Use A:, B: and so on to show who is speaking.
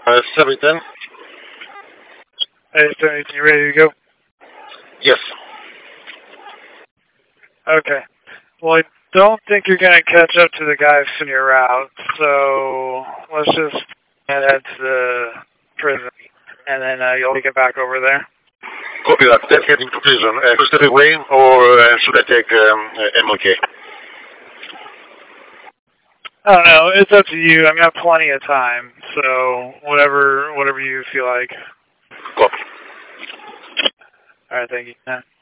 A: 710.
B: Hey, Tony, you ready to go?
A: Yes.
B: Okay. Well, I don't think you're going to catch up to the guys in your route, so let's just head to the prison, and then you'll get back over there.
A: Copy that. Then heading to prison. Step away, or should I take MLK?
B: I don't know. It's up to you. I got plenty of time, so whatever you feel like.
A: Copy.
B: All right, thank you.